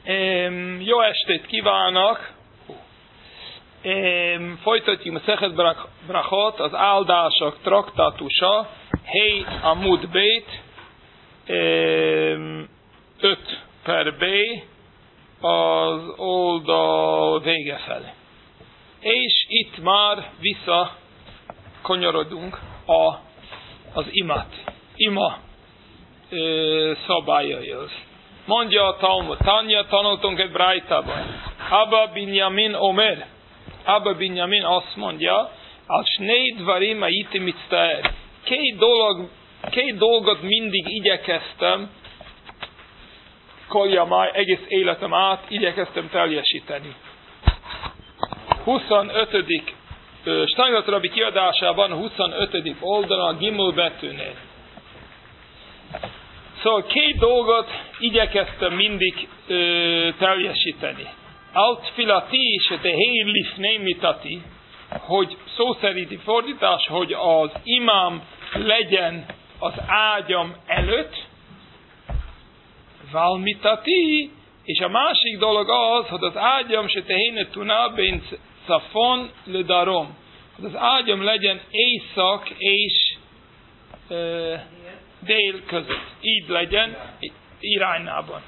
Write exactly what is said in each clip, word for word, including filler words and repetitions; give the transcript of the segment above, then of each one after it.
Um, jó estét kívánok! Um, folytatjuk a Szechet Brachot, az áldások traktátusa, Hey Amud Beit, um, öt per B, az oldal vége felé. És itt már vissza kanyarodunk a, az imat, ima uh, szabályaihoz. Mondja a Talmud, Tanya, tanultunk egy brájtában. Abba Binyamin Omer. Abba Binyamin azt mondja, al shnei dvarim hayiti mitztaer. Két dolog, két dolgot mindig igyekeztem, koljamáj, egész életem át igyekeztem teljesíteni. huszonötödik Steinmetz Rabbi kiadásában, huszonötödik oldalon a Gimel betűnél. Szóval két dolgot igyekeztem mindig ö, teljesíteni. Alt filati és te hey lifnei mitati, hogy szó szerinti fordítás, hogy az imám legyen az ágyam előtt, val mitati, és a másik dolog az, hogy az ágyam se te hey netuna ben szafon le darom, hogy az ágyam legyen észak és ö, dél között. Így legyen irányában.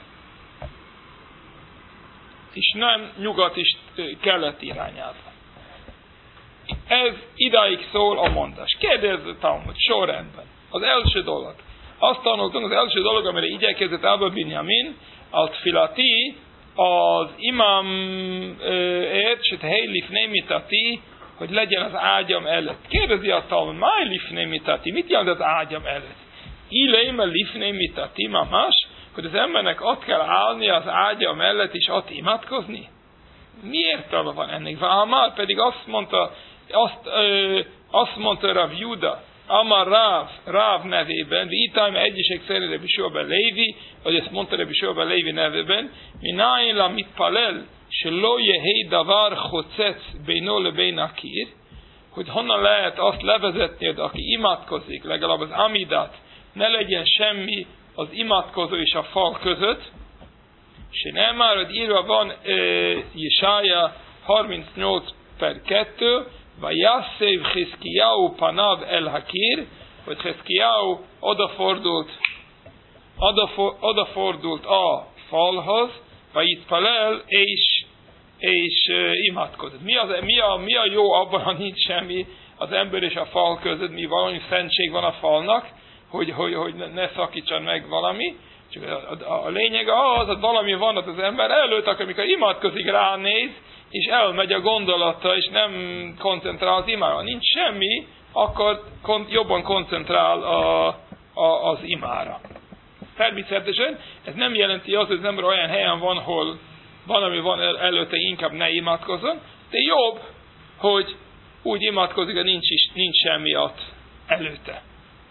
És nem nyugat és kelet irányában. Ez idáig szól a mondás. Kérdezze Talmud, sorrendben. Az első dolog. Azt tanultunk, az első dolog, amire igyekezett Abba Binyamin, alt filati, az imám ért, se te hey lifnei mitati, hogy legyen az ágyam előtt. Kérdezi a Talmud, máj lifnei mitati, mit jelent az ágyam előtt? Ileim lifnei mitati, más, hogy az embernek ott kell állni az ágya mellett és ott imádkozni? Mi értelme van ennek? Már pedig azt mondta, azt, ö, azt mondta Rav Juda, Amar Rav, Rav nevében, vitáim egyesek szerint Rabbi Shua ben Lévi, vagy ezt mondta Rabbi Shua ben Lévi nevében, minayin la mitpalel, se lo yehei davar chocetz beino lebein akir, hogy honnan lehet azt levezetni, hogy aki imádkozik, legalább az amidat, ne legyen semmi az imádkozó és a fal között, és nem már, hogy írva van e, Jesája harmincnyolc per kettő, vagy Yasszev Chizkiyahu panav el hakir, hogy Chizkiyahu odafordult, odafor, odafordult a falhoz, vagy itt palel, és, és e, imádkozott. Mi, az, mi, a, mi a jó abban, ha nincs semmi az ember és a fal között, mi valami szentség van a falnak, hogy, hogy, hogy ne szakítson meg valami. Csak a, a, a lényeg az, hogy valami van ott az ember előtt, akkor amikor imádkozik, ránéz, és elmegy a gondolata, és nem koncentrál az imára. Nincs semmi, akkor kon, jobban koncentrál a, a, az imára. Természetesen ez nem jelenti azt, hogy az ember olyan helyen van, hol van, ami van el, előtte, inkább ne imádkozzon, de jobb, hogy úgy imádkozik, hogy nincs, is, nincs semmi ott előtte.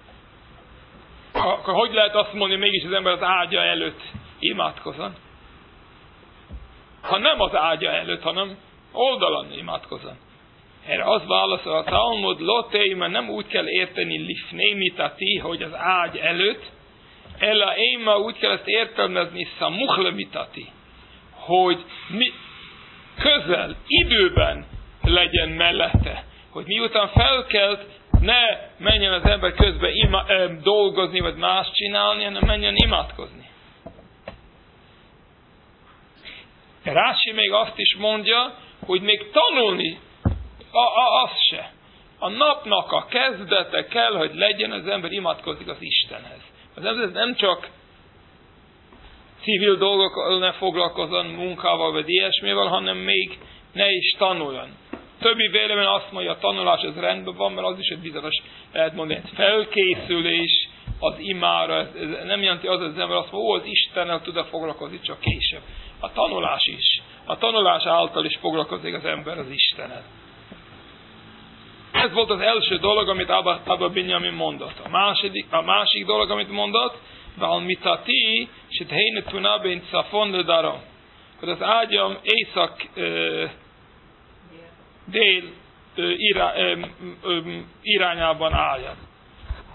Akkor hogy lehet azt mondani, hogy mégis az ember az ágya előtt imádkozzon? Ha nem az ágya előtt, hanem oldalon imádkozzon. Erre az válaszol a Talmud, lotei, mert nem úgy kell érteni lifnei mitati, hogy az ágy előtt, ella éma úgy kell ezt értelmezni szamuchle mitati, hogy mi, közel, időben legyen mellette, hogy miután felkelt, ne menjen az ember közben ima, ö, dolgozni, vagy más csinálni, hanem menjen imádkozni. Rási még azt is mondja, hogy még tanulni, a, a, az se. A napnak a kezdete kell, hogy legyen, az ember imádkozik az Istenhez. Az ember nem csak civil dolgokkal ne foglalkozzon, munkával, vagy ilyesmivel, hanem még ne is tanuljon. Többi vélemény azt mondja, a tanulás ez rendben van, mert az is egy bizonyos, lehet mondani, egy felkészülés az imára. Ez, ez nem jelenti az, hogy az ember azt mondja, ó, az Istennel tud foglalkozni csak később. A tanulás is. A tanulás által is foglalkozik az ember az Istennel. Ez volt az első dolog, amit Abba, Abba Binyamin mondott. A, második, a másik dolog, amit mondott, val mitati, se te hey netuna ben szafon le darom, hogy az ágyam észak dél irányában álljon.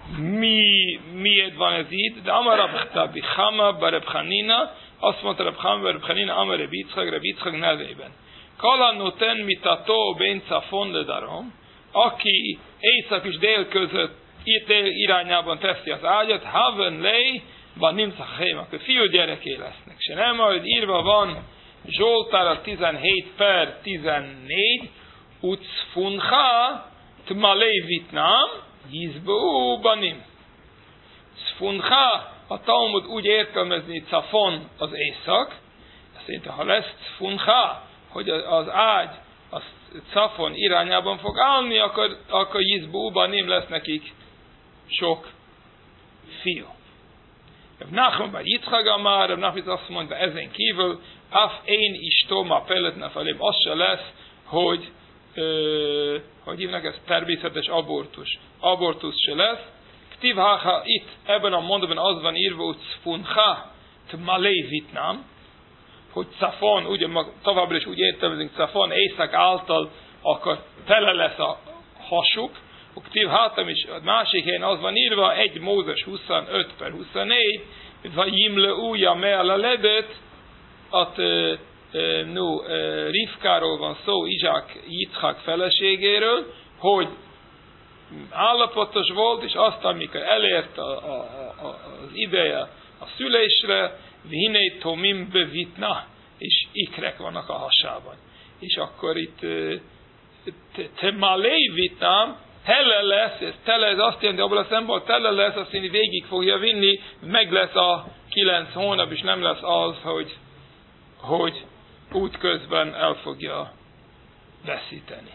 mi, miért van ez így, de Amar Rabbi Chama bar Reb Chanina, azt mondta Reb Chama bar Reb Chanina, Amar Reb Yitzchak, Reb Yitzchak nevében. Kala noten mitató ben Cafon le darom, aki észak és dél között, dél irányában teszi az ágyat, haven lej, van nimszachém, akkor fiú gyereké lesznek. Se nem, ahogy írva van, Zsoltára tizenhét per tizennégy, ucfuncha, tmalé vitnám, jizbú banim. Cfuncha, a Talmud úgy értelmezni Cafon az észak, azt mondja, ha lesz cfuncha, hogy az ágy az Cafon irányában fog állni, akkor, akkor jizbú banim lesz nekik sok fiú. Reb Nachman bar Yitzchak amar, Reb Nachman azt mondta, ezen kívül, af én is toma pelletne felém, az se lesz, hogy ö, hogy hívnak ez természetes abortus. Abortus se lesz. Ktiv haha itt, ebben a mondatban az van írva, hogy cfuncha tmalé vitnám, hogy Cafon, ugye továbbra is úgy értelmezünk, Cafon észak által, akkor tele lesz a hasuk. Ktiv hátam is, a másik helyen az van írva, egy Mózes huszonöt per huszonnégy, hogy jimle újja mell a ledet, at no, Rivkáról van szó, Izsák Yitzchak feleségéről, hogy állapotos volt, és azt, amikor elért a, a, a, az ideje a szülésre, vinné tomim bevitna, és ikrek vannak a hasában. És akkor itt te malé vitnám, tele lesz, ez tele, ez azt jelenti, abban a szemben tele lesz, azt jelenti, végig fogja vinni, meg lesz a kilenc hónap, és nem lesz az, hogy, hogy útközben el fogja veszíteni.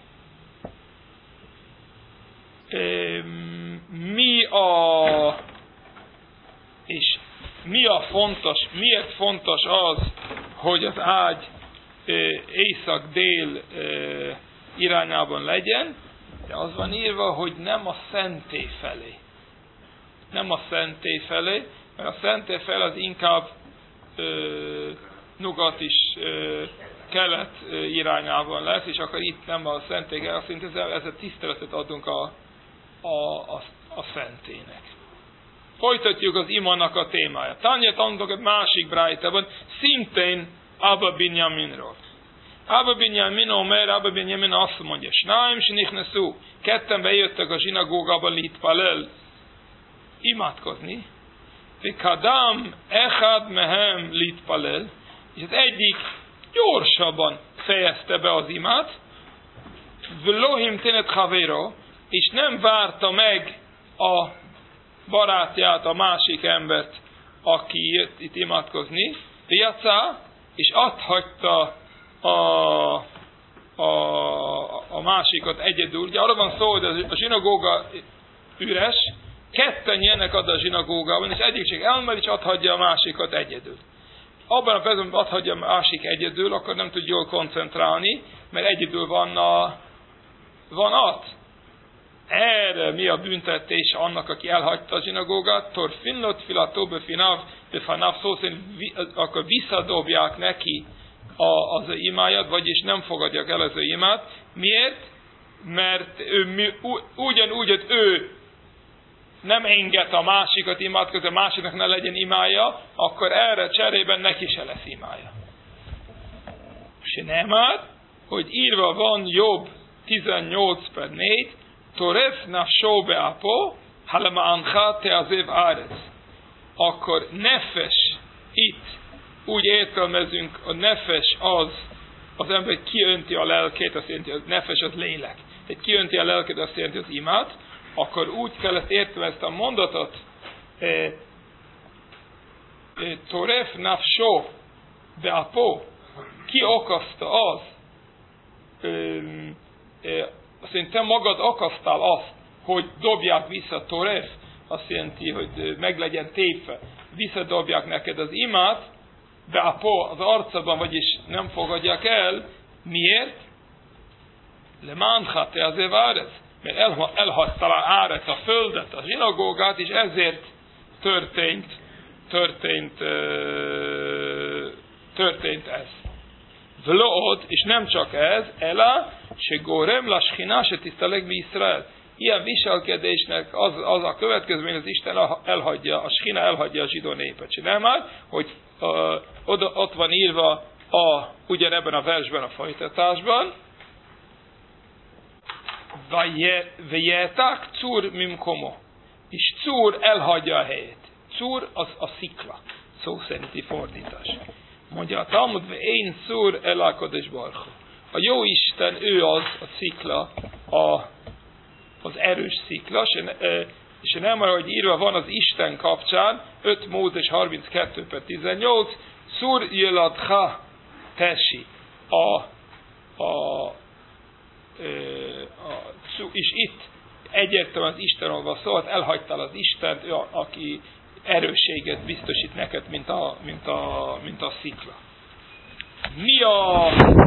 Mi a és mi a fontos, miért fontos az, hogy az ágy észak-dél irányában legyen, de az van írva, hogy nem a szentély felé. Nem a szentély felé, mert a szentély fel az inkább ö, nyugat is ö, kelet ö, irányában lesz, és akkor itt nem a szentély, azt mondja, ezzel, ezzel tiszteletet adunk a, a, a, a szentélynek. Folytatjuk az imának a témáját. Tanya tanultok egy másik brájtában, szintén Abba Binyaminról. Abba Binyamin omer, Abba Binyamin azt mondja, Snáim sinichneszu, ketten bejöttek a zsinagógába litpalel, imádkozni, Vikadam echad mehem litpalel, és az egyik gyorsabban fejezte be az imát, Vlohim tenet havero, és nem várta meg a barátját, a másik embert, aki jött itt imádkozni, Viaca, és adhagyta a, a, a másikat egyedül. Ugye arra van szó, hogy a zsinagóga üres, ketten jönnek ad a zsinagógában, és egyik csak elmegy, és adhagyja a másikat egyedül. Abban a percben adhagyja a másik egyedül, akkor nem tud jól koncentrálni, mert egyedül van a van at. Erre mi a büntetés annak, aki elhagyta a zsinagógát? Tor finnot filató befinav, befanav, szó szerint akkor visszadobják neki a, az ő imáját, vagyis nem fogadják el az ő imát. Miért? Mert ő, mi, ugyanúgy, hogy ő nem enged a másikat imádkozni, a másiknak ne legyen imája, akkor erre cserében neki se lesz imája. Se nem áll, hogy írva van Jobb tizennyolc per négy, Toref nafsó beápó, halama ancha teazév árez. Akkor nefes, itt úgy értelmezünk, a nefes az, az ember kiönti a lelkét, azt jelenti, hogy nefes az lélek. Tehát kiönti a lelkét, azt jelenti az imát, akkor úgy kell ezt érteni ezt a mondatot, e, e, Toref nafsó beápó, ki okozta az, e, e, azt jelenti, te magad akasztál azt, hogy dobják vissza Toref, azt jelenti, hogy meg legyen tépve, visszadobják neked az imát, de a po az arcadban, vagyis nem fogadják el. Miért? Le mánha te azért várez, mert el, elhagyta a áret, a földet, a zsinagógát, és ezért történt, történt, történt ez. Vlód, és nem csak ez, ela, se górem la shchina se tiszteleg mi Izrael. ilyen viselkedésnek az, az a következmény, az Isten elhagyja, a skina elhagyja a zsidó népet. Nem már, hogy uh, oda, ott van írva a, ugyanebben a versben, a folytatásban, Vejeták cúr mimkomo. És cúr elhagyja a helyét. Cúr az a szikla. Szó szerinti fordítás. Mondja a Talmud, én cúr elákodes barchu. A jó Isten, ő az a szikla, a, az erős szikla, és nem arra, hogy írva van az Isten kapcsán, öt Mózes harminckettő per tizennyolc, cúr jeladcha tesi. A, a, a, és itt egyértelműen az Istenről van szó, elhagytál az Istent, ő, aki erősséget biztosít neked, mint a, mint a, mint a szikla. Mi a,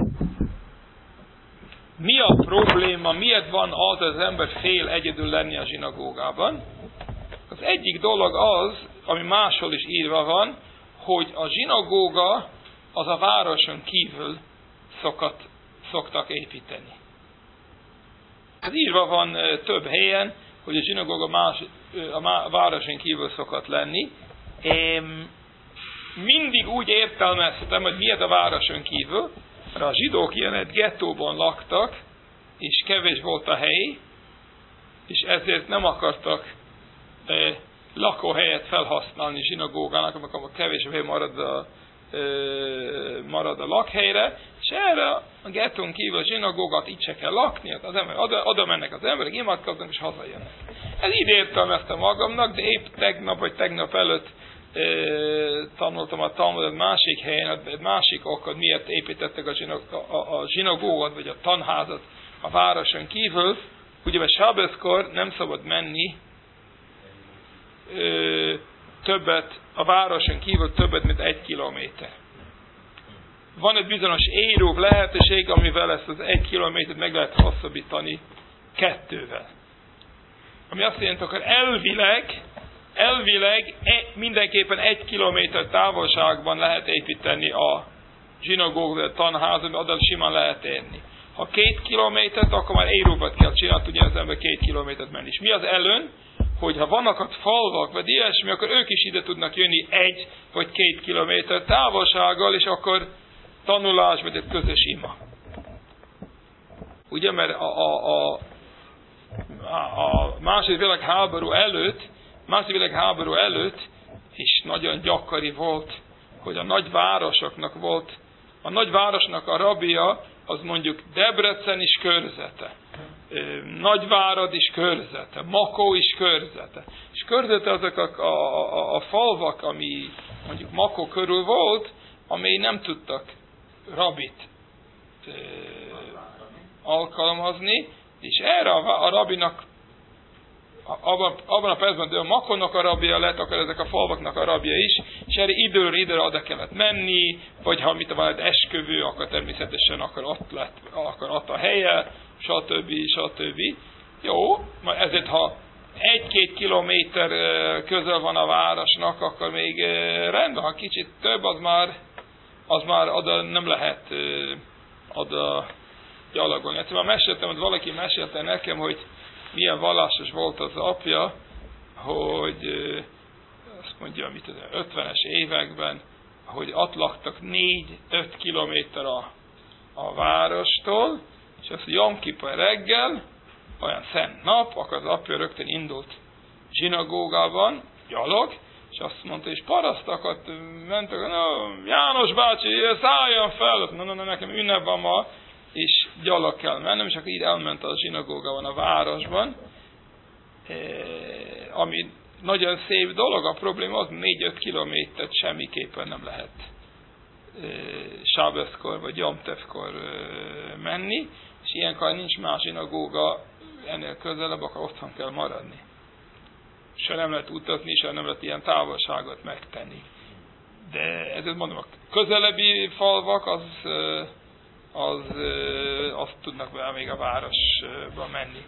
mi a probléma, miért van az, az ember fél egyedül lenni a zsinagógában? Az egyik dolog az, ami máshol is írva van, hogy a zsinagóga az a városon kívül szokat, szoktak építeni. Ez írva van több helyen, hogy a zsinagóga más, a városon kívül szokott lenni. Én mindig úgy értelmeztem, hogy miért a városon kívül, mert a zsidók ilyen egy gettóban laktak, és kevés volt a hely, és ezért nem akartak eh, lakóhelyet felhasználni zsinagógának, amikor kevés hely marad a, eh, marad a lakhelyre, és erre a gettón kívül a zsinagógat itt se kell lakni, az ember, oda, oda mennek az emberek, imádkoznak, és hazajönnek. Ez így értelmeztem magamnak, de épp tegnap, vagy tegnap előtt e, tanultam a Talmudot másik helyen, egy másik okod, miért építettek a, zsinag, a, a zsinagógot, vagy a tanházat a városon kívül. Ugye, mert sábeszkor nem szabad menni e, többet, a városon kívül többet, mint egy kilométer. Van egy bizonyos érőbb lehetőség, amivel ezt az egy kilométert meg lehet hosszabbítani kettővel. Ami azt jelenti, akkor elvileg, elvileg mindenképpen egy kilométer távolságban lehet építeni a zsinagógát, a tanházat, oda simán lehet érni. Ha két kilométert, akkor már érőbbet kell csinálni, ugye az ember két kilométert menni. És mi az előn? Hogy ha vannak ott falvak, vagy ilyesmi, akkor ők is ide tudnak jönni egy vagy két kilométer távolsággal, és akkor tanulás, vagy egy közös ima. Ugye, mert a, a, a, a második világháború előtt, második világháború előtt is nagyon gyakori volt, hogy a nagyvárosoknak volt, a nagyvárosnak a rabia, az mondjuk Debrecen is körzete, Nagyvárad is körzete, Makó is körzete. És körzete azok a, a, a, a falvak, ami mondjuk Makó körül volt, amely nem tudtak rabit e, alkalmazni, és erre a, a rabinak abban, abban a percben, hogy a Makónak a rabja lett, akkor ezek a falvaknak a rabja is, és erre időről időre oda kellett menni, vagy ha mit van egy esküvő, akkor természetesen akkor ott lett, akkor ott a helye, stb. stb. Jó, ezért ha egy-két kilométer közel van a városnak, akkor még rendben, ha kicsit több, az már az már oda nem lehet uh, oda gyalogolni. Egyszerűen meséltem, hogy valaki mesélte nekem, hogy milyen vallásos volt az apja, hogy uh, azt mondja, amit az ötvenes években, hogy ott laktak négy-öt kilométer a, a várostól, és azt Jom Kippur reggel, olyan szent nap, akkor az apja rögtön indult zsinagógában, gyalog, és azt mondta, és parasztakat mentek, no, János bácsi, szálljon fel, no, no, no, nekem ünnep van ma, és gyalog kell mennem, és akkor így elment a zsinagógában a városban, e, ami nagyon szép dolog, a probléma az négy-öt kilométert semmiképpen nem lehet e, sábeszkor vagy jomtevkor e, menni, és ilyenkor nincs más zsinagóga ennél közelebb, akkor otthon kell maradni. Se nem lehet utazni, se nem lehet ilyen távolságot megtenni. De ezért mondom, a közelebbi falvak, az, az, azt tudnak be még a városba menni.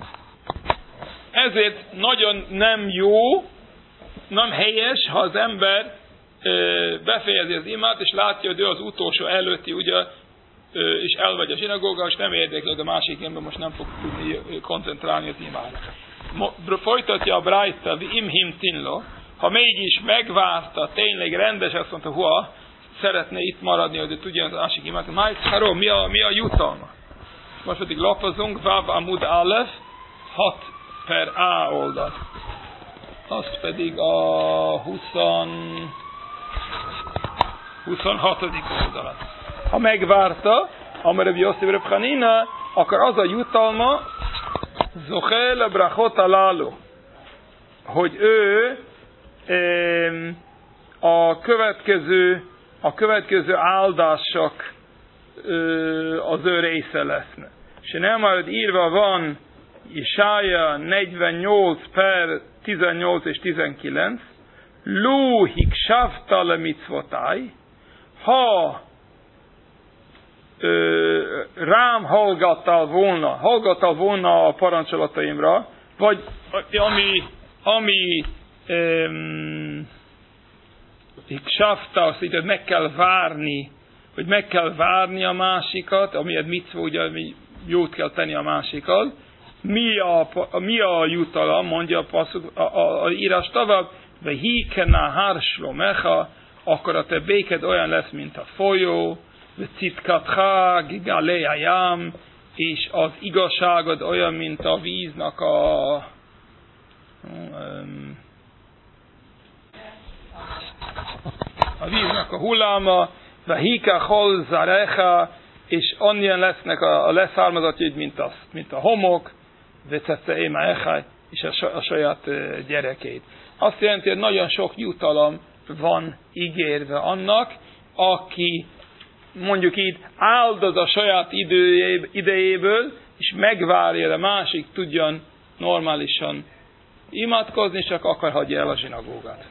Ezért nagyon nem jó, nem helyes, ha az ember befejezi az imát, és látja, hogy ő az utolsó előtti, ugye és elmegy a zsinagóga, és nem érdekli, hogy a másik ember most nem fog tudni koncentrálni az imára. Folytatja a Brájta, imhim tinlo, ha mégis megvárta, tényleg rendes, azt mondta, hua, szeretne itt maradni, hogy tudja az másik imát, májtharó, mi a, mi a jutalma? Most pedig lapozunk, Vav Amud Alef, hat per A oldal. Az pedig a huszonhatodik oldalat. Ha megvárta, Amarav Yosef Reb Chanina, akkor az a jutalma, Zochel a brachot alálu, hogy ő a következő, a következő áldások az ő része leszne. És nem majd írva van Isája negyvennyolc per tizennyolc és tizenkilenc, Lu hikshavta le mitzvotai, ha ö, rám hallgattál volna, hallgattál volna a parancsolataimra, vagy ami, ami um, hikshavta, azt így, meg kell várni, hogy meg kell várni a másikat, amiért mitzvó, ugye, ami jót kell tenni a másikat. Mi a, mi a jutalom, mondja a, passzuk, a, a, a írás tovább, ve híkena hárslo mecha, akkor a te béked olyan lesz, mint a folyó, ve citkatcha gigaléjám, és az igazságod olyan, mint a víznak a um, a víznek a hulláma, ve híka hol zarecha, és annyian lesznek a, a leszármazatjaid, mint a, mint a homok, vecece éma echaj, és a, a saját gyerekeit. Azt jelenti, hogy nagyon sok jutalom van ígérve annak, aki mondjuk így áldoz a saját idejéből, és megvárja, a másik tudjon normálisan imádkozni, csak akar hagyja el a zsinagógát.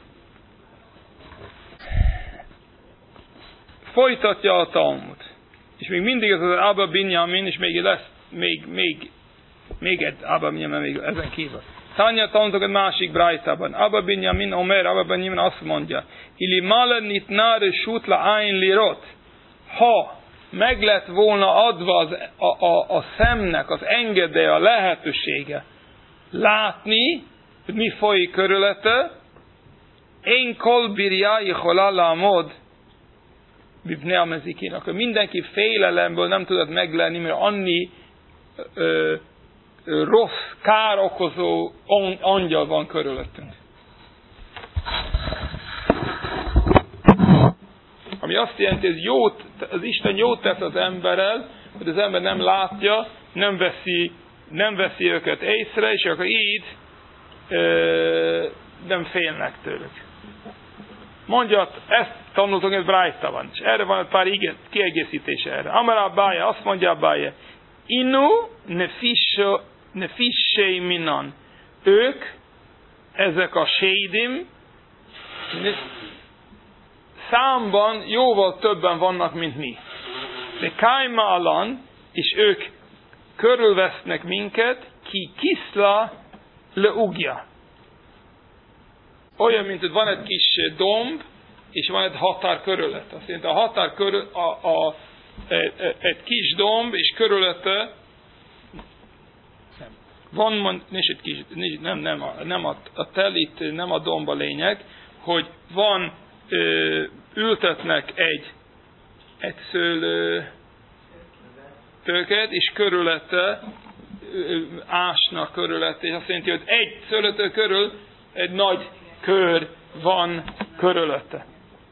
Folytatja a Talmud. És még mindig ez az Abba Binyamin, és még lesz, még, még, még egy Abba Binyamin, még ezen kívül. Tanya tanultok egy másik brájtában. Abba Binyamin, Omer, Abba Binyamin azt mondja, Ili male nitnare sutla ain lirot. Ha meg lett volna adva az, a, a, a szemnek az engedélye, a lehetősége látni, hogy mi folyik körülötte, én kol birjai holalámod, akkor mindenki félelemből nem tudott meglenni, mert annyi ö, ö, rossz, károkozó angyal van körülöttünk. Ami azt jelenti, hogy jót, az Isten jót tesz az emberrel, hogy az ember nem látja, nem veszi, nem veszi őket észre, és akkor így ö, nem félnek tőlük. Mondja, ezt tanultunk, ez brájta van, és erre van egy pár igen, kiegészítése erre. Amara Bája, azt mondja Bája, Inu nefissei minan. Ők, ezek a sédim, számban jóval többen vannak, mint mi. De Kájma alan, és ők körülvesznek minket, ki kiszla le ugja. Olyan, mint hogy van egy kis domb, és van egy határ körülött. Azt jelenti, a határ körül, a, a, egy, egy kis domb, és körülötte van, nincs egy kis, nem, nem, a, nem a, a tel itt, nem a domb a lényeg, hogy van, ö, ültetnek egy, egy szőlő töket, és körülötte ö, ásnak körülötte, és azt jelenti, hogy egy szőlőtő körül egy nagy kör van körülötte.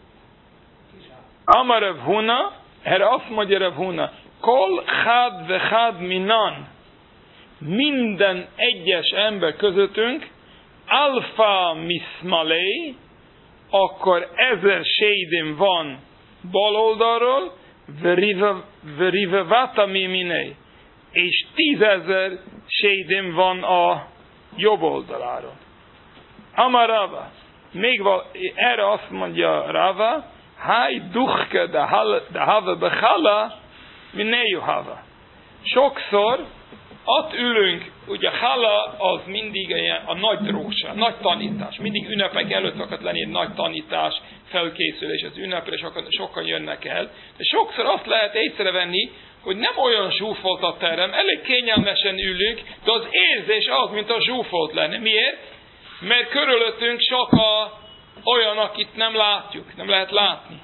Amarav Huna, erre azt mondja Rav Huna, kol chad ve chad minan, minden egyes ember közöttünk, alfa mismalei, akkor ezer sédim van bal oldalról, verive vata miminei, és tízezer sédim van a jobb oldaláról. Amarava, még val, erre azt mondja Rava, háj duchke de hava bechala, minéju hava. Sokszor ott ülünk, ugye hala az mindig a nagy drósa, nagy tanítás. Mindig ünnepek előtt szokott lenni egy nagy tanítás, felkészülés az ünnepre, sokan, sokan jönnek el. De sokszor azt lehet észrevenni, hogy nem olyan zsúfolt a terem, elég kényelmesen ülünk, de az érzés az, mint a zsúfolt lenne. Miért? Mert körülöttünk sok a, olyan, akit nem látjuk, nem lehet látni.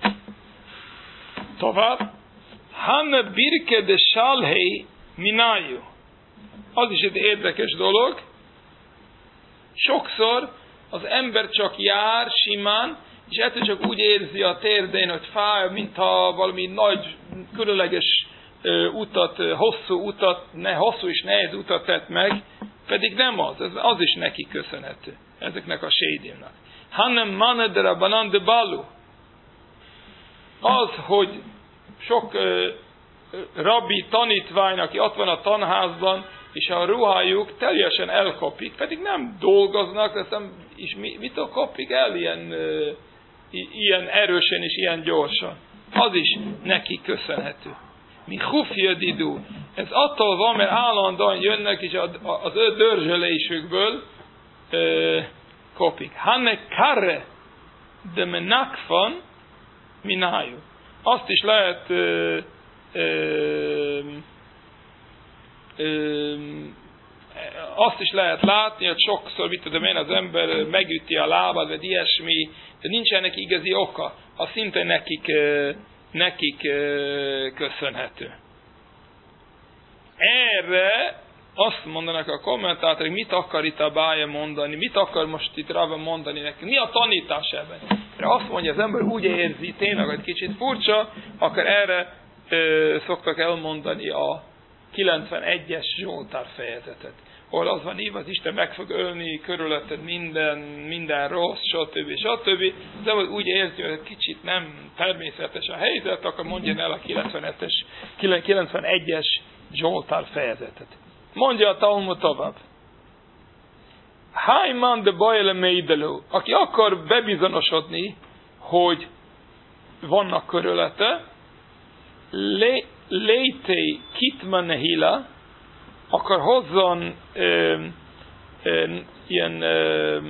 Tovább. Hanne birke de salhei minájú. Az is egy érdekes dolog. Sokszor az ember csak jár simán, és ettől csak úgy érzi a térdén, hogy fáj, mintha valami nagy, különleges uh, utat, uh, hosszú utat, ne, hosszú és nehéz utat tett meg, pedig nem az, ez, az is neki köszönhető, ezeknek a sédimnak. Hanem manedera banan de balu. Az, hogy sok uh, rabbi tanítvány, aki ott van a tanházban, és a ruhájuk teljesen elkopik, pedig nem dolgoznak, aztán és mi, mitől kopik el ilyen, uh, ilyen erősen és ilyen gyorsan. Az is neki köszönhető. Mi hufjadidu. Ez attól van, mert állandóan jönnek, és az ő dörzsölésükből uh, kopik. Hanne karre de menakfan minájú. Azt is lehet uh, uh, uh, azt is lehet látni, hogy sokszor, mit tudom én, az ember megüti a lábad, vagy ilyesmi, de nincsen neki igazi oka. Az szinte nekik, nekik köszönhető. Erre azt mondanak a kommentátorok, mit akar itt a Bája mondani, mit akar most itt Rava mondani neki, mi a tanítás ebben? Mert azt mondja, az ember úgy érzi, tényleg egy kicsit furcsa, akkor erre ö, szoktak elmondani a kilencvenegyes Zsoltár fejezetet. Ahol az van írva, az Isten meg fog ölni körülötted minden, minden rossz, stb. stb. De úgy érzi, hogy kicsit nem természetes a helyzet, akkor mondja el a kilencvenegyes Zsoltár fejezetet. Mondja a Talmud tovább. Hájman de bajele meidelő, aki akar bebizonyosodni, hogy vannak körülötte, létei kitman nehila, akkor hozzon ö, ö, ilyen ö,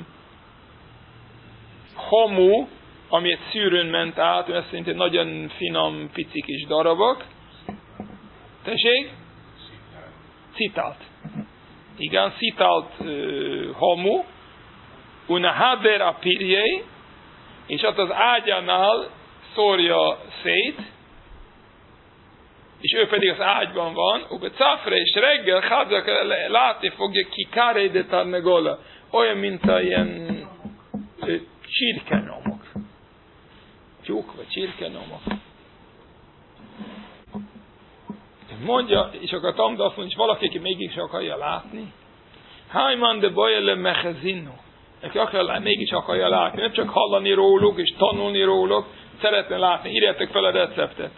homu, ami egy szűrőn ment át, ez szerint egy nagyon finom, pici kis darabok. Tessék? Citált. Igen, citált ö, homu, una hader a pirjei, és ott az ágyánál szórja szét, és ő pedig az ágyban van, ube cafre, és reggel Hadzak látni fogja ki káré de tarnegola, olyan, mint a ilyen csirkenomok. Tyúk vagy csirkenomok. Mondja, és akkor Tamda azt mondja, és valaki, aki mégis akarja látni, Hájman de bajele mechezinu, aki akar, mégis akarja látni, nem csak hallani róluk, és tanulni róluk, szeretne látni, írjátok fel a receptet.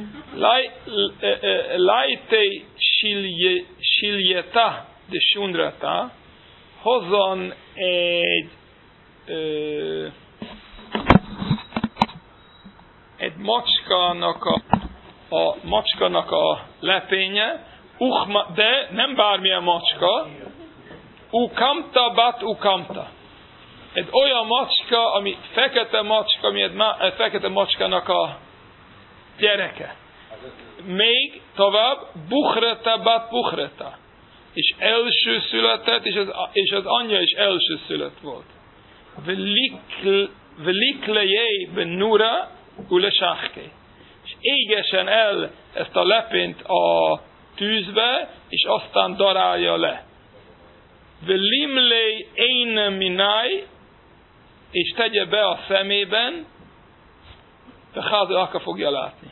Lajtei siljeta de sundrata, hozzon egy ö, egy macskának a, a macskának a lepénye, Uchma, de nem bármilyen macska, ukamta bat ukamta. Egy olyan macska, ami fekete macska, ami egy, egy fekete macskának a gyereke. Még tovább, buchreta bat buchreta. És első született, és az, és az anyja is első szület volt. Veliklejei benura ulesachke. És égesen el ezt a lepényt a tűzbe, és aztán darálja le. Velimlej eine minai, és tegye be a szemében, de Háza akkor fogja látni.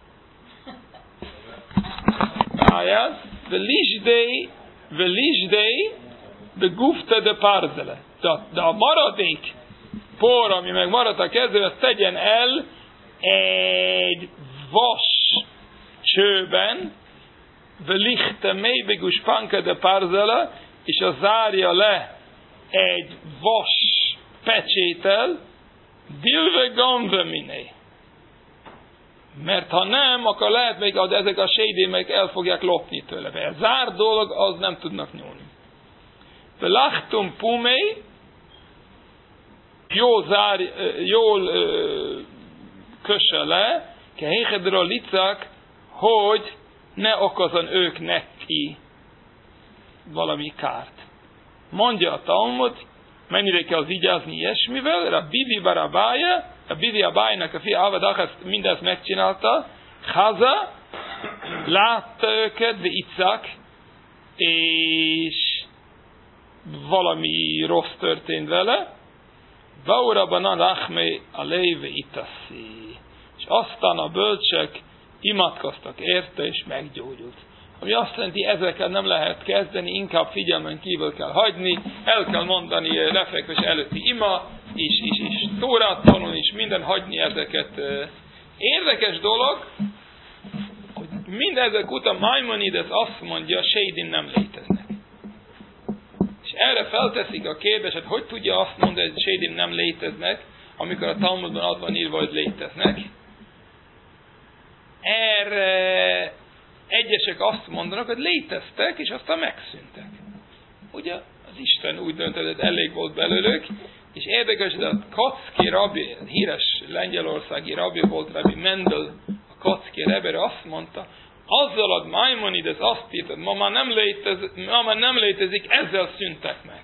Ájaz, velisdei, velisdei, de gufta de parzele. De, de a maradék por, ami meg maradt a kezében, azt tegyen el egy vas csőben, velichte mélybegus panka de parzele, és az zárja le egy vas pecsétel, dilve gamve miné. Mert ha nem, akkor lehet még az, ezek a sédémek el fogják lopni tőle. Mert zárt dolog, az nem tudnak nyúlni. Velachtum pumei, jól, zár, jól kösse le, kehéchedről licak, hogy ne okozon ők neki valami kárt. Mondja a Talmud, mennyire kell vigyázni ilyesmivel, a Bibi Barabája, a Bibi Abájnak a fia Avadach ezt mindezt megcsinálta, Haza, látta őket, de Icak, és valami rossz történt vele, Vaurabanan Rachmei Aléve Itaszi. És aztán a bölcsek imádkoztak érte, és meggyógyult. Ami azt jelenti, ezeket nem lehet kezdeni, inkább figyelmen kívül kell hagyni, el kell mondani lefekvés előtti ima, és, és, és Tórát tanulni, és minden hagyni ezeket. Érdekes dolog, hogy mindezek után Maimonides azt mondja, sédim nem léteznek. És erre felteszik a kérdést, hogy tudja azt mondani, hogy sédim nem léteznek, amikor a Talmudban az van írva, hogy léteznek. Erre egyesek azt mondanak, hogy léteztek, és aztán megszűntek. Ugye az Isten úgy döntött, hogy elég volt belőlük, és érdekes, hogy a Kocki rabbi, híres lengyelországi rabbi volt, Rabbi Mendel, a Kocki rabbi azt mondta, azzal a Maimonides azt írta, ma már nem létezik, ma már nem létezik, ezzel szüntek meg.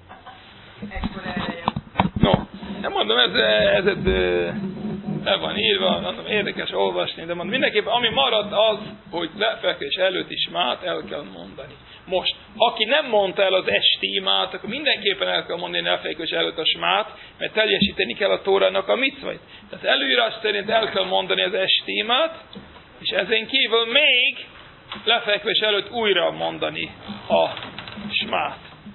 No, nem mondom, ez, ez, ez el van írva, mondom, érdekes olvasni, de mondom, mindenképpen ami maradt az, hogy lefekvés előtt is imát el kell mondani. Most, aki nem mondta el az esti imát, akkor mindenképpen el kell mondani lefekvés előtt a smát, mert teljesíteni kell a Tórának a micvait. Tehát előírás szerint el kell mondani az esti imát, és ezen kívül még lefekvés előtt újra mondani a smát.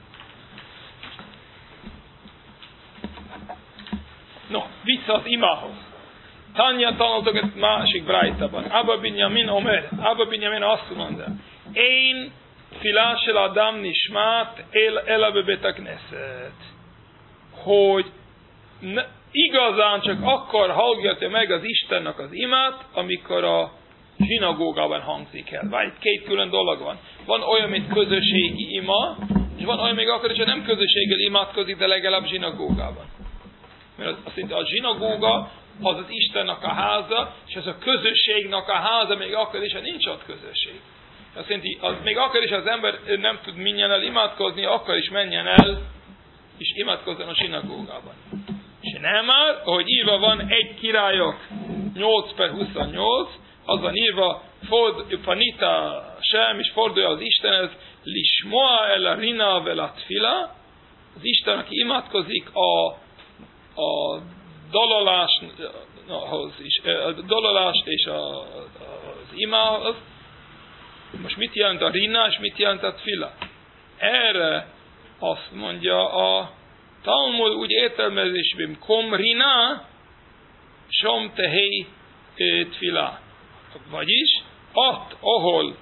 No, vissza az imához. Tanya tanultok egy másik brájtában. Abba Binyamin Omer. Abba Binyamin azt mondja. Én filásel Adam nismát el elebe betakneset. Hogy ne, igazán csak akkor hallgatja meg az Istennek az imát, amikor a zsinagógában hangzik el. Vagy két külön dolog van. Van olyan, mint közösségi ima, és van olyan még akkor is, hogy nem közösséggel imádkozik, de legalább zsinagógában. Mert azt mondja, a zsinagóga az az Istennek a háza, és ez a közösségnek a háza, még akkor is, ha nincs ott közösség. Azt jelenti, az, még akkor is az ember nem tud minnyen el imádkozni, akkor is menjen el, és imádkozzon a zsinagógában. És nem már, ahogy írva van, egy királyok nyolc per huszonnyolc, az van írva, ford, panita sem, és fordulja az Istenhez, lismoa el a rina velat fila, az Isten, aki imádkozik a, a daloláshoz is, a dalolást és a, az imához. Most mit jelent a rina, és mit jelent a tfila? Erre azt mondja a Talmud úgy értelmezésben, kom rina, som tehei tfila. Vagyis, ott, ahol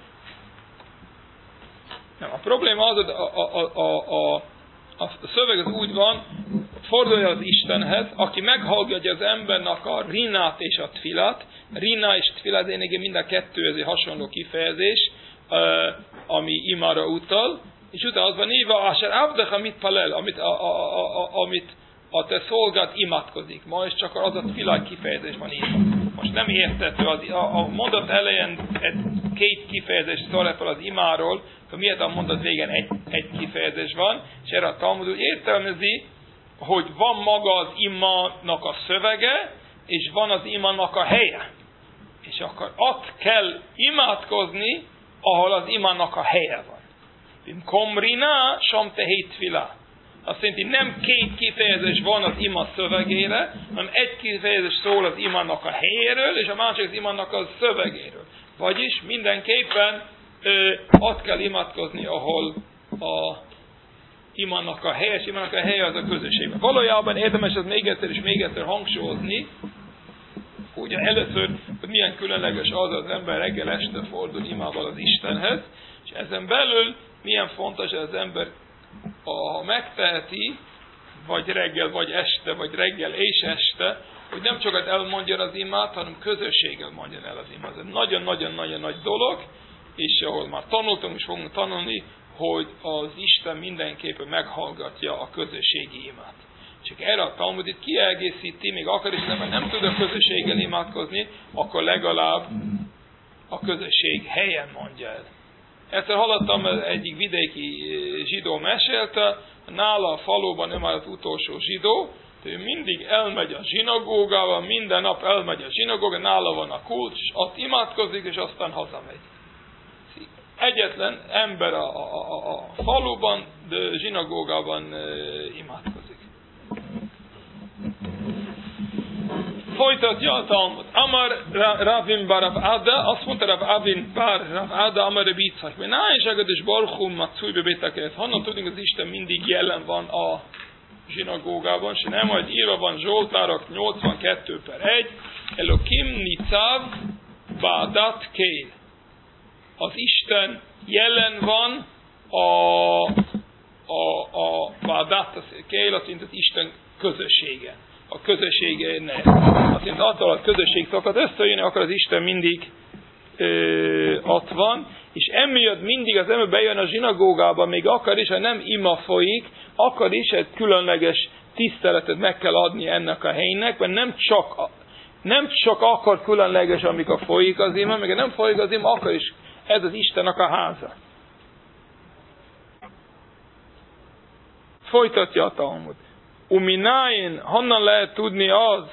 nem, a probléma az, hogy a, a, a, a, a szöveg az úgy van, fordulja az Istenhez, aki meghallgatja az embernek a rinát és a tfilát. Rina és tfilát, én mind a kettő ez egy hasonló kifejezés, ami imára utal, és utána az van írva, asher abdecha mit palel, amit a, a, a, a, amit a te szolgád imádkozik. Ma is csak az a tfilát kifejezés van írva. Most nem értető, az, a, a mondat elején egy, két kifejezés szerepel az imáról, akkor miért a mondat végén egy, egy kifejezés van, és erre a Talmud úgy értelmezi, hogy van maga az imának a szövege, és van az imának a helye. És akkor ott kell imádkozni, ahol az imának a helye van. Komrina, som tehét tfila. Azt jelenti, nem két kifejezés van az ima szövegére, hanem egy kifejezés szól az imának a helyéről, és a másik az imának a szövegéről. Vagyis mindenképpen ö, ott kell imádkozni, ahol a imának a helye, és imának a helye az a közösségben. Valójában érdemes ez még egyszer és még egyszer hangsúlyozni, ugye először, hogy milyen különleges az az ember reggel este fordul imával az Istenhez, és ezen belül milyen fontos, hogy az ember ha megteheti, vagy reggel, vagy este, vagy reggel és este, hogy nem csak elmondja az imát, hanem közösséggel mondja el az imát. Ez nagyon-nagyon-nagyon nagy dolog, és ahol már tanultunk, és fogunk tanulni, hogy az Isten mindenképpen meghallgatja a közösségi imát. Csak erre a Talmud itt kiegészíti, még akar is nem, nem tud a közösséggel imádkozni, akkor legalább a közösség helyen mondja el. Egyszer hallottam, egyik vidéki zsidó mesélte, nála a faluban nem az utolsó zsidó, ő mindig elmegy a zsinagógába, minden nap elmegy a zsinagóga, nála van a kulcs, ott imádkozik, és aztán hazamegy. Egyetlen ember a, a, a, a faluban, de zsinagógában e, imádkozik. Folytatja a Talmud. Amar Ravin bar Rav Ada, azt mondta Rav Avin bar Rav Ada, Amar Rabbi Yitzchak. Mert nájságad és barchum matzúj bebétakelet. Honnan tudunk, az Isten mindig jelen van a zsinagógában, és nem majd írva van Zsoltárok nyolcvankettő per egy, Elokim Nicav Bádat Kél. Az Isten jelen van a a, a Bádat Kél, azt mondja, az Isten közössége. A közössége ne. Azt mondja, attól a közösség szokott összejönni, akkor az Isten mindig ö, ott van, és emiatt mindig az ember bejön a zsinagógába, még akar is, ha nem ima folyik, akar is egy különleges tiszteletet meg kell adni ennek a helynek, mert nem csak, nem csak akkor különleges, amikor folyik az ima, meg nem folyik az ima, akkor is ez az Istennek a háza. Folytatja a Talmud. Umináin, honnan lehet tudni az,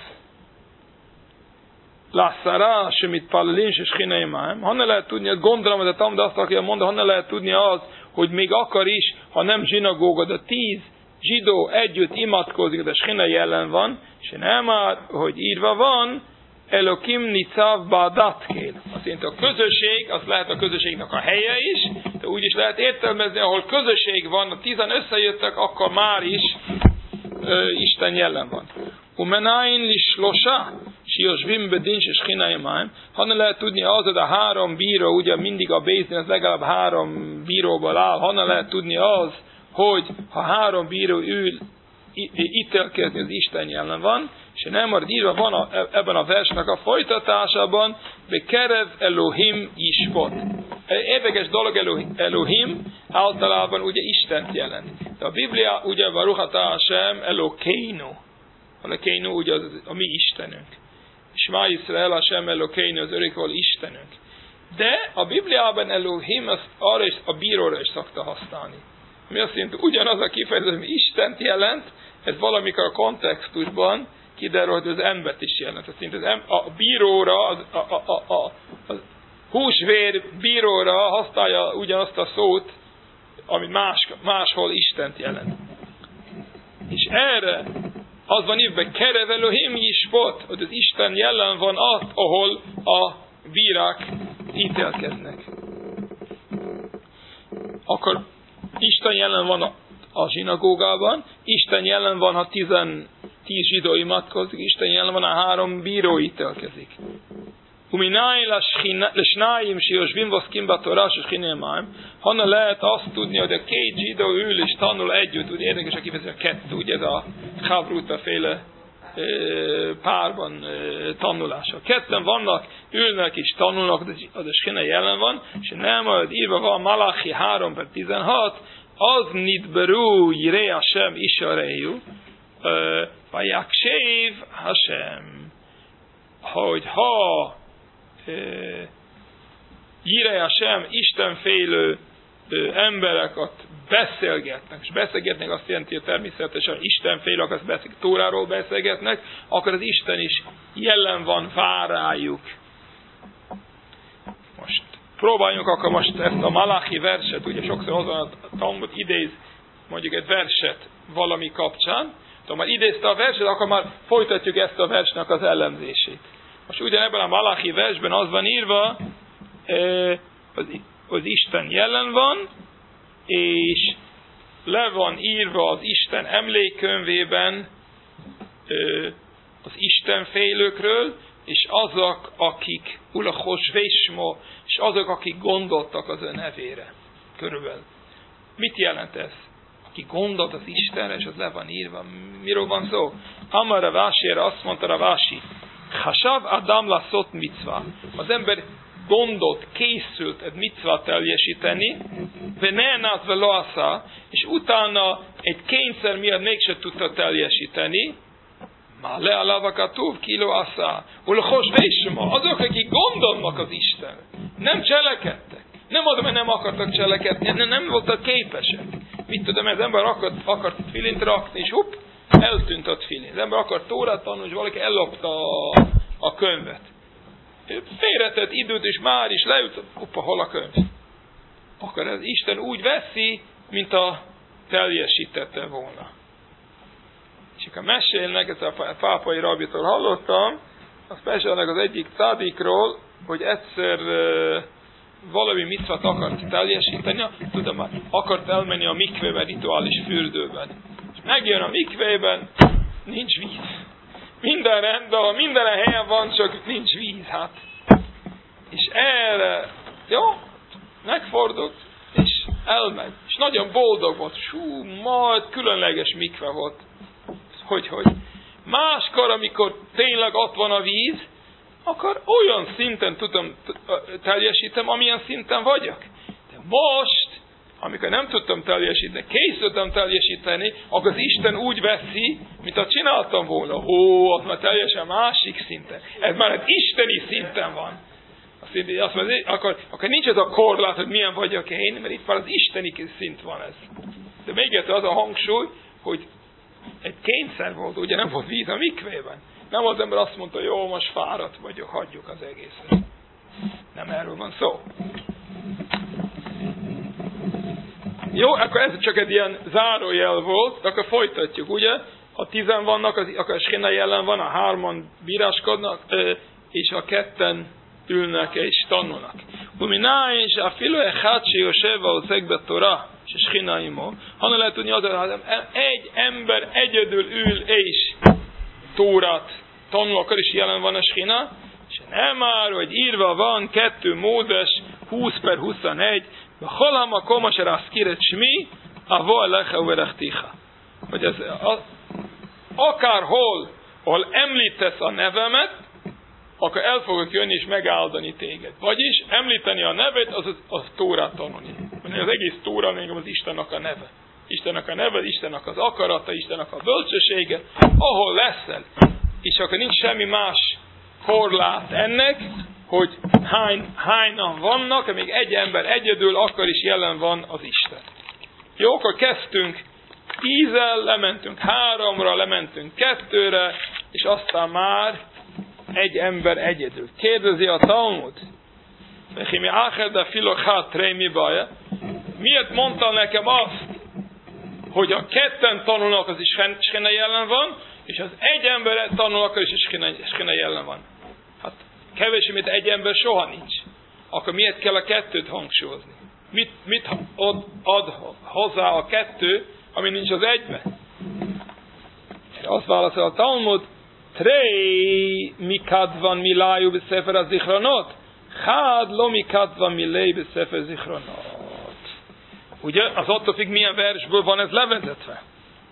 Lászárá, semmit pallelin, és chineimám. Honnan lehet tudni, hogy gondolom, hogy a Talmud azt akarja mondani, honnan lehet tudni az, hogy még akar is, ha nem zsinagóga, de tíz zsidó együtt imádkozik, de Schine jelen van, és nem már, hogy írva van, Elokim Nicav Bádat Kél. Azt jelenti, a közösség, az lehet a közösségnek a helye is, de úgy is lehet értelmezni, ahol közösség van, a tízen összejöttek, akkor már is ö, Isten jelen van. Umenáin lislosa, siosvim bedincs és chináimáim. Honnan lehet tudni az, hogy a három bíró, ugye mindig a Bézdin, az legalább három bíróból áll, honnan lehet tudni az, hogy ha három bíró ül ítélkezni, az Isten jelen van, és nem marad írva van a, ebben a versnek a folytatásában, Bekerev Elohim Ispot. Érdekes dolog, Elohim általában ugye Istent jelent. De a Biblia ugye Baruch atah Hashem Elokeinu. Elokeinu ugye az, a mi Istenünk. Shema Yisrael Hashem Elokeinu, az örökkévaló Istenünk. De a Bibliában Elohim azt arra is, a bíróra is szokta használni. Mi azt jelenti, ugyanaz a kifejezés, ami Istent jelent, ez valamikor a kontextusban kiderül, hogy az embert is jelent. Azt jelenti, az em- a bíróra, az, a, a, a, a, a húsvér bíróra használja ugyanazt a szót, ami más, máshol Istent jelent. És erre az van írva, Kerev Elohim Ispot, hogy az Isten jelen van ott, ahol a bírák ítélkeznek. Akkor Isten jelen van a, a zsinagógában, Isten jelen van, ha tizen, tíz zsidó imádkozik, Isten jelen van, a három bíró ítélkezik. Umináj lesnáim siosvim voszkim batorás és chinémáim. Honnan lehet azt tudni, hogy a két zsidó ül és tanul együtt, úgy érdekes a kifejezés, a kettő, ugye ez a Chavruta féle e, párban e, tanulása. Ketten vannak, ülnek és tanulnak, az a Schine jelen van, és nem, hogy írva van Malachi három per tizenhat, az nidberu jirei Hashem ishareju, vajaksév Hashem. Hogy ha jirei Hashem, istenfélő emberek ott beszélgetnek, és beszélgetnek azt jelenti, hogy természetesen istenfélők azt beszélgetnek, Tóráról beszélgetnek, akkor az Isten is jelen van, vár rájuk. Most próbáljunk akkor most ezt a Malachi verset, ugye sokszor azon a Talmud idéz mondjuk egy verset valami kapcsán, ha már idézte a verset, akkor már folytatjuk ezt a versnek az elemzését. Most ugyanebben a Malachi versben az van írva, az, az Isten jelen van, és le van írva az Isten emlékkönyvében az Istenfélőkről, és azok, akik ulachos vésmo, és azok, akik gondoltak az ő nevére. Körülbelül. Mit jelent ez? aki gondolt az Istenre, és az le van írva. Miről van szó? Amar Ravásére azt mondta Ravási, Hasav Adam laszot micva. Az ember gondolt, készült egy micvát teljesíteni, venenát veloasza, és utána egy kényszer miatt mégse tudta teljesíteni, már le a lavakatúv kiló aszá, ulhos vésma, azok, akik gondolnak az Isten, nem cselekedtek. Nem az, mert nem akartak cselekedni, nem, nem voltak képesek. Mit tudom, az ember akart, akart tfilint rakni, és hupp, eltűnt a tfilin. Az ember akart Tórát tanulni, és valaki ellopta a, a könyvet. Félretett időt, és már is leült, hoppa, hol a könyv? Akkor ez Isten úgy veszi, mint a teljesítette volna. És akkor mesélnek, ezt a pápai rabitól hallottam, azt mesélnek az egyik cádikról, hogy egyszer uh, valami micvat akart teljesíteni, tudom már, akart elmenni a mikvébe, rituális fürdőben. És megjön a mikvében, nincs víz. Minden rendben, minden helyen van, csak nincs víz, hát. És erre, jó, megfordult, és elmegy. És nagyon boldog volt. Sú, majd különleges mikve volt. Hogy, hogy. Máskor, amikor tényleg ott van a víz, akkor olyan szinten tudom teljesítem, amilyen szinten vagyok. De most, amikor nem tudtam teljesíteni, készültem teljesíteni, akkor az Isten úgy veszi, mint a csináltam volna. Ó, az már teljesen másik szinten. Ez már egy isteni szinten van. Azt mondja, akkor, akkor nincs ez a korlát, hogy milyen vagyok én, mert itt már az isteni szint van ez. De még egyszer az a hangsúly, hogy egy kényszer volt, ugye nem volt víz a mikvében. Nem az ember azt mondta, jó, most fáradt vagyok, hagyjuk az egészet. Nem erről van szó. Jó, akkor ez csak egy ilyen zárójel volt, de akkor folytatjuk, ugye? Ha tizen vannak, az, akkor a Shina jelen van, a hárman bíráskodnak, és a ketten ülnek és tanulnak. Uminá és a filo echad sheyoshev va'osek betorah, és a Shina imo. Honnan lehet tudni az, hogy egy ember egyedül ül és Tórát tanul, akkor is jelen van a Shina, és nem már, hogy írva van, kettő Mózes, húsz per huszonegy, Cholam a komasher aszkiret smi, avo alecha uverechticha. Hogy ez akárhol, ahol említesz a nevemet, akkor el fogok jönni és megáldani téged. Vagyis említeni a nevet, az az Tórát tanulni. Az egész Tóra még az Istennek a neve. Istennek a neve, Istennek az akarata, Istennek a bölcsessége, ahol leszel. És akkor nincs semmi más korlát ennek, hogy hány, hányan vannak, amíg egy ember egyedül, akkor is jelen van az Isten. Jó, akkor kezdtünk tízzel, lementünk háromra, lementünk kettőre, és aztán már egy ember egyedül. Kérdezi a Talmud, miért mondta nekem azt, hogy a ketten tanulnak, az is Shina jelen van, és az egy ember tanul, akkor is Shina jelen van. Hát kevésbé, mint egy ember soha nincs. Akkor miért kell a kettőt hangsúlyozni? Mit, mit ad, ad hozzá a kettő, ami nincs az egyben? Azt válaszol a Talmud, Trei mikadvan milájú beszefer a zichronot, Hád lo mikadvan milé beszefer zichronot. Ugye, az attól függ, milyen versből van ez levezetve.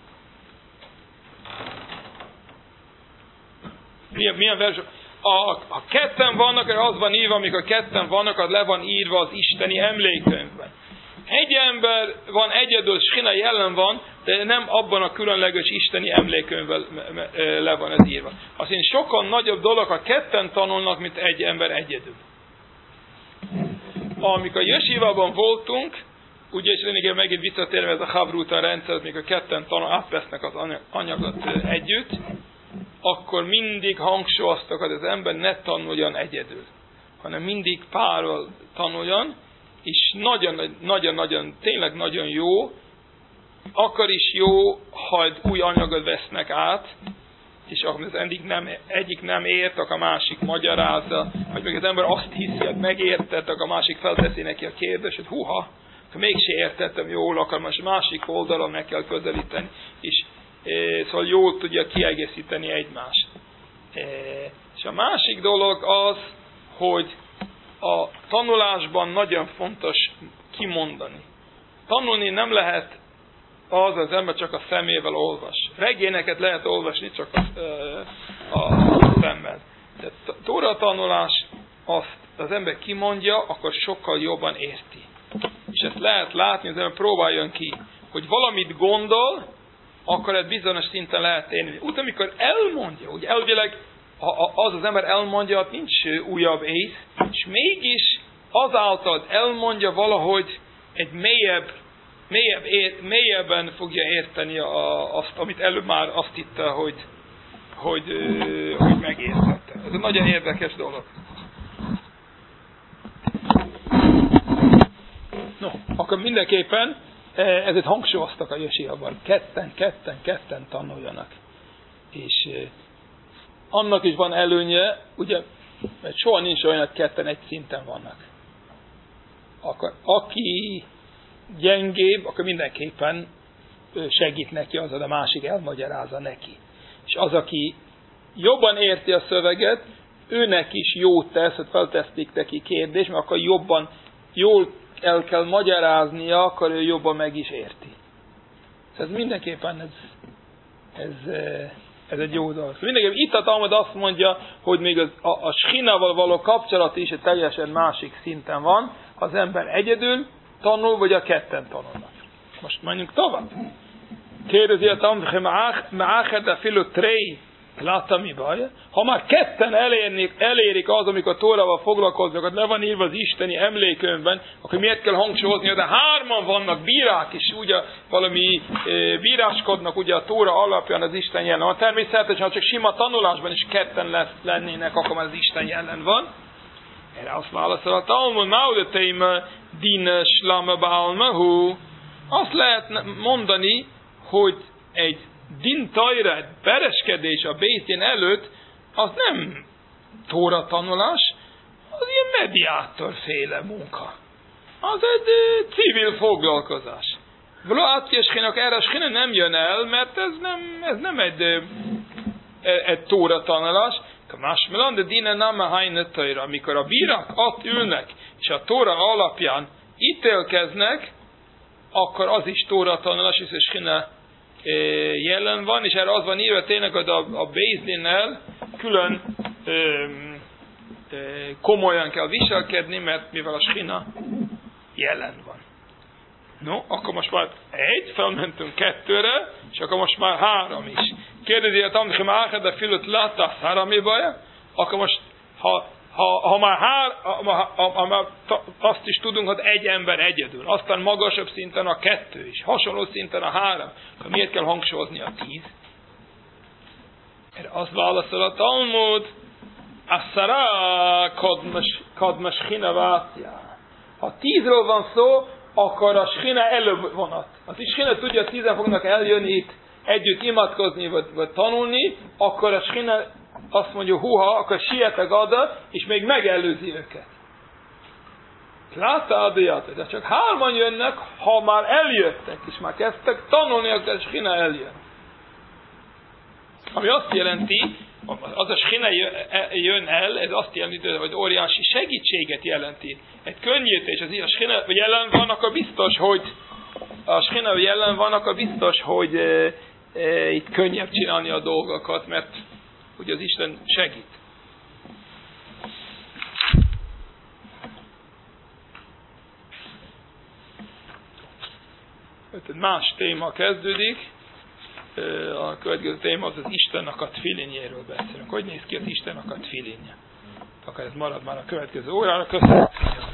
Milyen, milyen versből? A, a ketten vannak, az van írva, amikor ketten vannak, az le van írva az isteni emlékkönyvben. Egy ember van egyedül, Shina jelen van, de nem abban a különleges isteni emlékkönyvben le van ez írva. Azt én sokkal nagyobb dolog, ha ketten tanulnak, mint egy ember egyedül. Amikor Jesivában voltunk, ugye, és lényegében megint visszatérve ez a Havruta rendszer, mikor ketten tanul, átvesznek az anyagot együtt, akkor mindig hangsúlyoztak, hogy az ember ne tanuljon egyedül, hanem mindig párral tanuljon, és nagyon-nagyon, tényleg nagyon jó, akkor is jó, ha új anyagot vesznek át, és akkor az egyik nem, egyik nem ért, akkor a másik magyarázza, vagy még az ember azt hiszi, hogy megértett, akkor a másik felteszi neki a kérdést, hogy huha, akkor mégse értettem jól, akkor most másik oldalon meg kell közelíteni, és e, szóval jól tudja kiegészíteni egymást. E, és a másik dolog az, hogy a tanulásban nagyon fontos kimondani. Tanulni nem lehet az az ember csak a szemével olvas. Regényeket lehet olvasni, csak a, a, a szemmel. De Tóra tanulás, azt az ember kimondja, akkor sokkal jobban érti. És ezt lehet látni, az ember próbáljon ki, hogy valamit gondol, akkor ez bizonyos szinten lehet érni. Utána, amikor elmondja, hogy elvileg az az ember elmondja, hogy nincs újabb ész, és mégis azáltal elmondja valahogy egy mélyebb, mélyebb, mélyebben fogja érteni a, azt, amit előbb már azt hitte, hogy, hogy, hogy megértette. Ez egy nagyon érdekes dolog. No, akkor mindenképpen ezért hangsúlyoztak a Jesiában. Ketten, ketten, ketten tanuljanak. És annak is van előnye, ugye, mert soha nincs olyan, hogy ketten egy szinten vannak. Akkor aki gyengébb, akkor mindenképpen segít neki az, a másik elmagyarázza neki. És az, aki jobban érti a szöveget, őnek is jót tesz, hogy feltesztik neki kérdést, mert akkor jobban, jól el kell magyaráznia, akkor ő jobban meg is érti. Ez mindenképpen ez, ez, ez egy jó dolog. Mindenképpen itt a Talmud azt mondja, hogy még az, a, a Shinával való kapcsolat is egy teljesen másik szinten van, ha az ember egyedül tanul, vagy a ketten tanulnak. Most menjünk tovább. Kérdezi a Talmud, ha már ketten elérnék, elérik az, amikor Tórával foglalkoznak, hogy le van írva az isteni emlékönyvben, akkor miért kell hangsúlyozni, de hárman vannak bírák, és ugye valami e, bíráskodnak ugye a Tóra alapján az Isten jelen van. Természetesen, ha csak sima tanulásban is ketten lesz, lennének, akkor már az Isten jelen van. Erre azt válaszol a Talmud, Maudeteim din slama bálmahu. Azt lehet mondani, hogy egy din tajra, pereskedés a bészén előtt, az nem Tóra tanulás, az ilyen mediátorféle munka. Az egy civil foglalkozás. Való átkieskének erre a skine nem jön el, mert ez nem, ez nem egy, egy Tóra tanulás. Másmelan, de dine nem a hajne tajra. Amikor a bírák ott ülnek, és a Tóra alapján ítélkeznek, akkor az is Tóra tanulás, és a skine jelen van, és erre az van írva tényleg, hogy a, a Bézdénnel külön ö, ö, komolyan kell viselkedni, mert mivel a Shina jelen van. No, akkor most már egy, felmentünk kettőre, és akkor most már három is. Kérdezi a Talmud, hogy de fülött látta három baja, akkor most, ha, ha, ha már hár, ha, ha, ha már azt is tudunk, hogy egy ember egyedül, aztán magasabb szinten a kettő is, hasonló szinten a három, akkor miért kell hangsúlyozni a tíz? Erre azt válaszol a Talmud, Asszara kadma shina vátja. Ha tízről van szó, akkor a shina előbb vonat. Az is shina tudja, hogy tízen fognak eljönni itt együtt imádkozni, vagy, vagy tanulni, akkor a shina azt mondja, huha, akkor sietek oda, és még megelőzi őket. Látta adját, de csak hárman jönnek, ha már eljöttek, és már kezdtek tanulni, akkor a shina eljön. Ami azt jelenti, az a shina jön el, ez azt jelenti, hogy óriási segítséget jelenti. Egy könnyítés, az a shina jelen van, akkor biztos, hogy a shina jelen van, akkor biztos, hogy e, e, itt könnyebb csinálni a dolgokat, mert ugye az Isten segít. Más téma kezdődik. A következő téma az az Istennek a tfilinjéről beszélünk. Hogy néz ki az Istennek a tfilinje? Akkor ez marad már a következő órára. Köszönöm.